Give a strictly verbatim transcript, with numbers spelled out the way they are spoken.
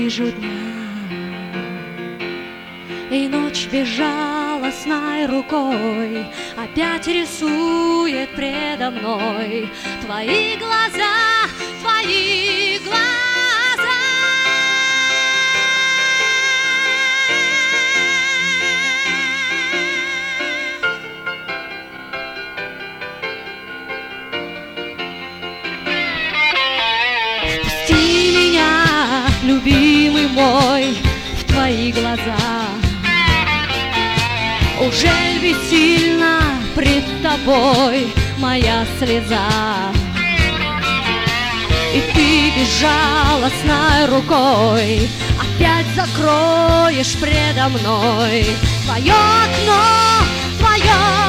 вижу дня, и ночь безжалостной рукой опять рисует предо мной твои глаза, твои глаза. Впусти меня, любимый мой, в твои глаза. Ужель бессильна пред тобой моя слеза, и ты безжалостной рукой опять закроешь предо мной твое окно, твое